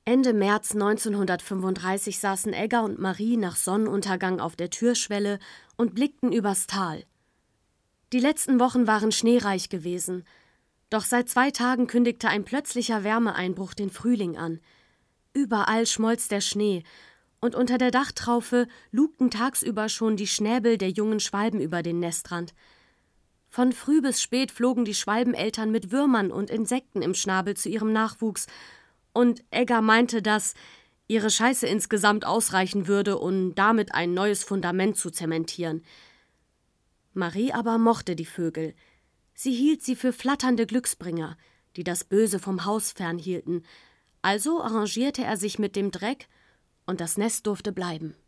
Ende März 1935 saßen Egger und Marie nach Sonnenuntergang auf der Türschwelle und blickten übers Tal. Die letzten Wochen waren schneereich gewesen, doch seit 2 Tagen kündigte ein plötzlicher Wärmeeinbruch den Frühling an. Überall schmolz der Schnee, und unter der Dachtraufe lugten tagsüber schon die Schnäbel der jungen Schwalben über den Nestrand. Von früh bis spät flogen die Schwalbeneltern mit Würmern und Insekten im Schnabel zu ihrem Nachwuchs, und Egger meinte, dass ihre Scheiße insgesamt ausreichen würde, um damit ein neues Fundament zu zementieren. Marie aber mochte die Vögel. Sie hielt sie für flatternde Glücksbringer, die das Böse vom Haus fernhielten. Also arrangierte er sich mit dem Dreck, und das Nest durfte bleiben.